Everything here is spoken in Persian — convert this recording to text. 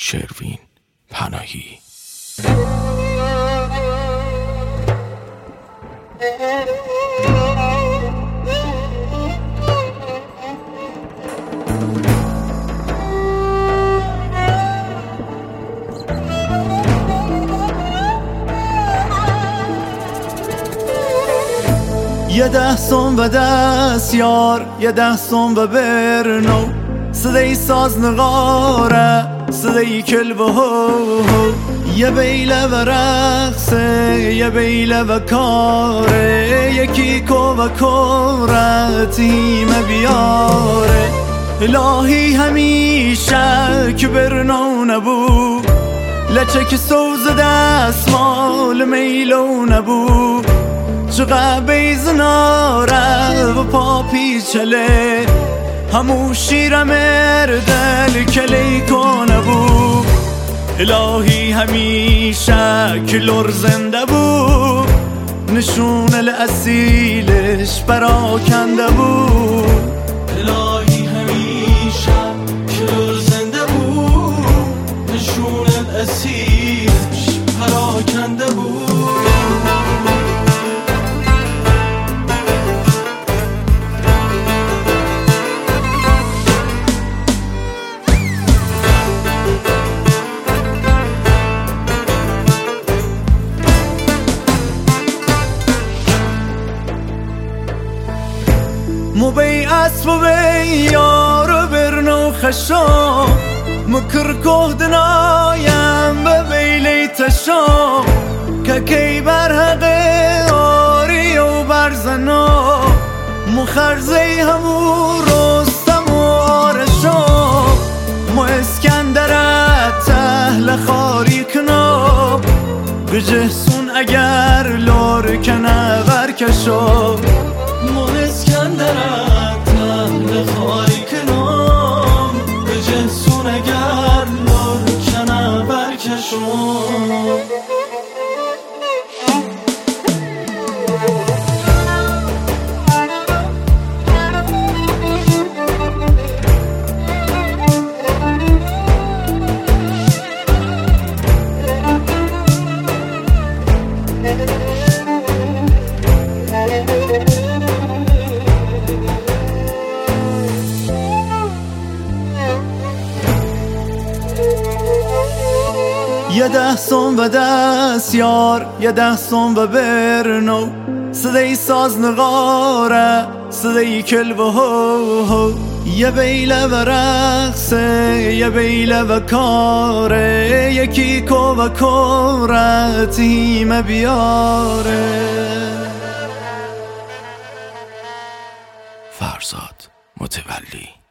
شروین پناهی. یه 10 سوم و دستیار، یه 10 سوم و برنو، صدای ساز نقاره، صدای کلب و هو، یه بیله و رقصه، یه بیله و کاره، یکی کو و کره تیم بیاره. الهی همیشه که برنو نبو، لچه که سوز دستمال میلو نبو، چقدر بیزناره و پا پیچله، همو شیر مردل کلی کنه بو. الهی همیشه که لور زنده بو، نشون الاصیلش پراکنده بو. الهی همیشه که لور زنده بو، نشون الاصیلش پراکنده بو. مو بی اسب و بی یار برنو خشام، مکر کهدنایم به بیلی تشام، که کی برحقه آری و برزنا، مو خرزی همو رستم و آرشام، مو اسکندرت تهل خاری کنام، بجهسون اگر لار کنه برکشام. مو اسکندرت تهل خاری کنام، بجهسون اگر لار کنه برکشام. یه 10 سوم و دستیار، یه 10 سوم و برنو، صدای ساز نقاره، صدای کلب و هو، یه بیله و رقصه، یه بیله و کاره، یکی کو و کره تیم بیاره. فرزاد متولی.